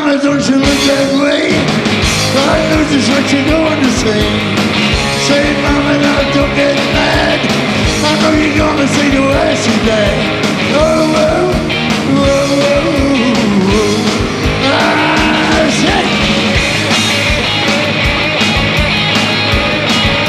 Mama, don't you look that way? I know just what you're going to say. Say, Mama, now don't get mad. I know you're gonna say the worst is bad.